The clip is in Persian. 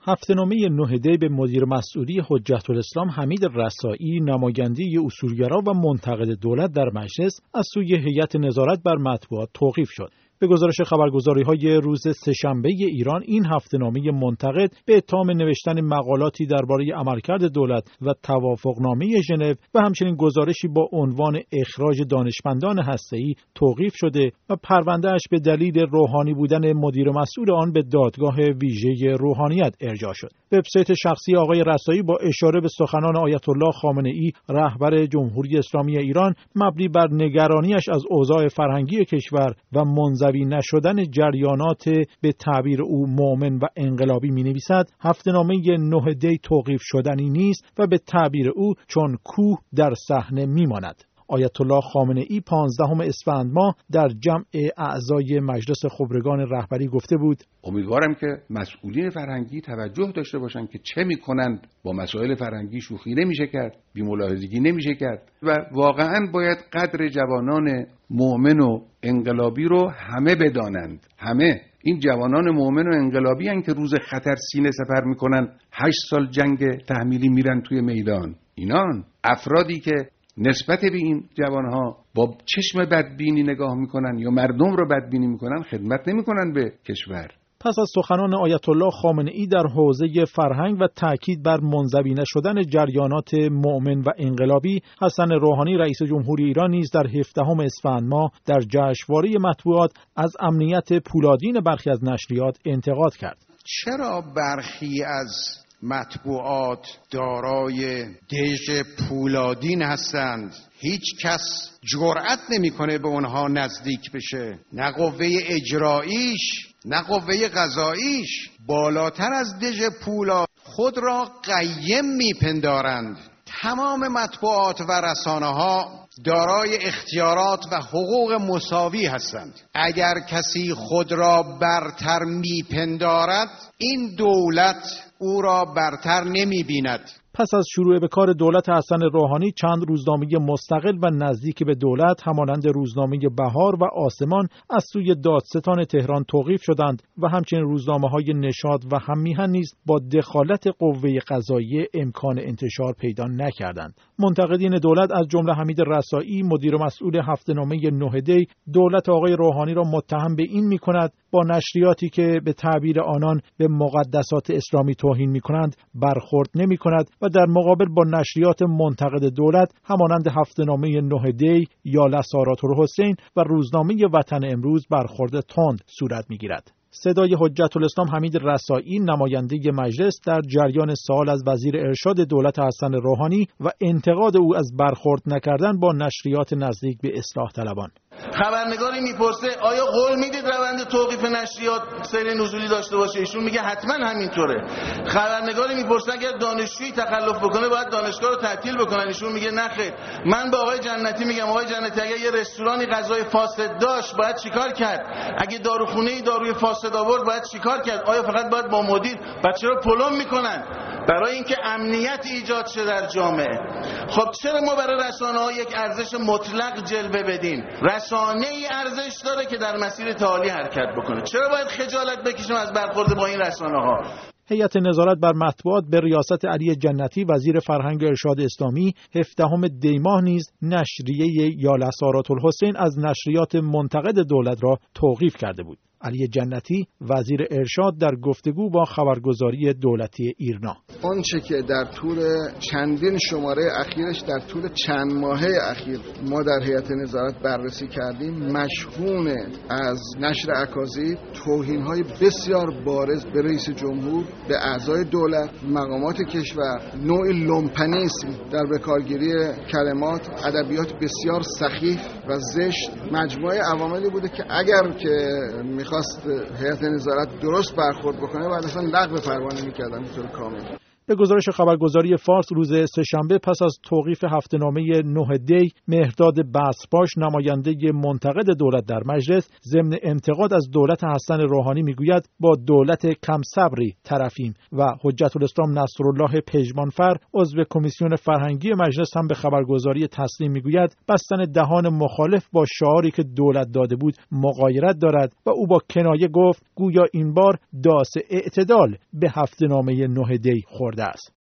هفته‌نامه 9 دی به مدیر مسئولی حجت الاسلام حمید رسائی، نماینده اصولگرا و منتقد دولت در مجلس، از سوی هیئت نظارت بر مطبوعات توقیف شد. به گزارش خبرگزاری‌های روز سه‌شنبه ایران، این هفته‌نامه منتقد به اتهام نوشتن مقالاتی درباره عملکرد دولت و توافقنامه ژنو و همچنین گزارشی با عنوان اخراج دانشمندان هسته‌ای توقیف شده و پرونده‌اش به دلیل روحانی بودن مدیر مسئول آن به دادگاه ویژه روحانیت ارجاع شد. وبسایت شخصی آقای رسائی با اشاره به سخنان آیت الله خامنه‌ای، رهبر جمهوری اسلامی ایران، مبنی بر نگرانیش از اوضاع فرهنگی کشور و منزوی نشدن جریانات به تعبیر او مؤمن و انقلابی می‌نویسد: هفته‌نامه 9 دی توقیف شدنی نیست و به تعبیر او چون کوه در صحنه می‌ماند. آیت الله خامنه‌ای 15 اسفند ماه در جمع اعضای مجلس خبرگان رهبری گفته بود: امیدوارم که مسئولین فرهنگی توجه داشته باشند که چه میکنند. با مسائل فرهنگی شوخی نمیشه کرد، بی‌ملاحظگی نمیشه کرد و واقعاً باید قدر جوانان مؤمن و انقلابی رو همه بدانند. همه این جوانان مؤمن و انقلابی هستند که روز خطر سینه سپر میکنن، 8 سال جنگ تحمیلی میرن توی میدان. اینان افرادی که نسبت به این جوانها با چشم بدبینی نگاه میکنن یا مردم رو بدبینی میکنن، خدمت نمیکنن به کشور. پس از سخنان آیت الله خامنه‌ای در حوزه فرهنگ و تاکید بر منزوی نشدن جریانات مؤمن و انقلابی، حسن روحانی رئیس جمهوری ایران نیز در 17 اسفند ماه در جشنواره مطبوعات از امنیت پولادین برخی از نشریات انتقاد کرد. چرا برخی از مطبوعات دارای دژ پولادین هستند؟ هیچ کس جرأت نمیکنه به اونها نزدیک بشه. نه قوه اجراییش نه قوه قضاییش بالاتر از دژ پولاد خود را قیم میپندارند. تمام مطبوعات و رسانه‌ها دارای اختیارات و حقوق مساوی هستند. اگر کسی خود را برتر میپندارد، این دولت او را برتر نمی‌بیند. پس از شروع به کار دولت حسن روحانی، چند روزنامه مستقل و نزدیک به دولت همانند روزنامه بهار و آسمان از سوی دادستان تهران توقیف شدند و همچنین روزنامه‌های نشاط و هم میهن نیز با دخالت قوه قضاییه امکان انتشار پیدا نکردند. منتقدین دولت از جمله حمید رسائی، مدیر مسئول هفته‌نامه 9 دی، دولت آقای روحانی را متهم به این می‌کند با نشریاتی که به تعبیر آنان به مقدسات اسلامی توهین می‌کنند برخورد نمی‌کند و در مقابل با نشریات منتقد دولت همانند هفته‌نامه 9 دی یا لسارات الحسین و روزنامه وطن امروز برخورد تند صورت می‌گیرد. صدای حجت الاسلام حمید رسائی، نماینده مجلس، در جریان سوال از وزیر ارشاد دولت حسن روحانی و انتقاد او از برخورد نکردن با نشریات نزدیک به اصلاح طلبان. خبرنگاری میپرسه آیا قول میدید روند توقیف نشریات سیر نزولی داشته باشه؟ ایشون میگه حتما همینطوره. خبرنگاری میپرسه اگر دانشجویی تخلف بکنه باید دانشگاه رو تعطیل بکنن؟ ایشون میگه نه خیر. من به آقای جنتی میگم آقای جنتی اگر یه رستورانی غذای فاسد داشت باید چیکار کرد؟ اگه داروخونه‌ای داروی فاسد آورد باید چیکار کرد؟ آیا فقط باید با مدیر بچه رو پلم میکنن برای اینکه امنیت ایجاد شه در جامعه؟ خب چرا ما برای رسانه‌ها یک ارزش مطلق جلوه بدیم؟ رسانه‌ای ارزش داره که در مسیر تعالی حرکت بکنه. چرا باید خجالت بکشیم از برخورد با این رسانه‌ها؟ هیئت نظارت بر مطبوعات به ریاست علی جنتی وزیر فرهنگ و ارشاد اسلامی 17 دی ماه نیز نشریه یا لسارات الحسین از نشریات منتقد دولت را توقیف کرده بود. علی جنتی وزیر ارشاد در گفتگو با خبرگزاری دولتی ایرنا: آنچه که در طول چندین شماره اخیرش در طول چند ماهه اخیر ما در هیئت نظارت بررسی کردیم مشهون از نشر اکاذیب، توهین‌های بسیار بارز به رئیس جمهور، به اعضای دولت، مقامات کشور، نوع لومپنیسم در بکارگیری کلمات، ادبیات بسیار سخیف و زشت، مجموعه عواملی بوده که اگر که میخواست هیئت نظارت درست برخورد بکنه بعد اصلا لغو پروانه میکردن به طور کامل. به گزارش خبرگزاری فارس روز سه‌شنبه پس از توقیف هفته‌نامه 9 دی، مهرداد بصرباش نماینده منتقد دولت در مجلس ضمن انتقاد از دولت حسن روحانی میگوید با دولت کم صبری طرفیم و حجت الاسلام نصرالله پژمانفر عضو کمیسیون فرهنگی مجلس هم به خبرگزاری تسنیم میگوید بستن دهان مخالف با شعاری که دولت داده بود مغایرت دارد و او با کنایه گفت گویا این بار داس اعتدال به هفته‌نامه 9 دی خورده است.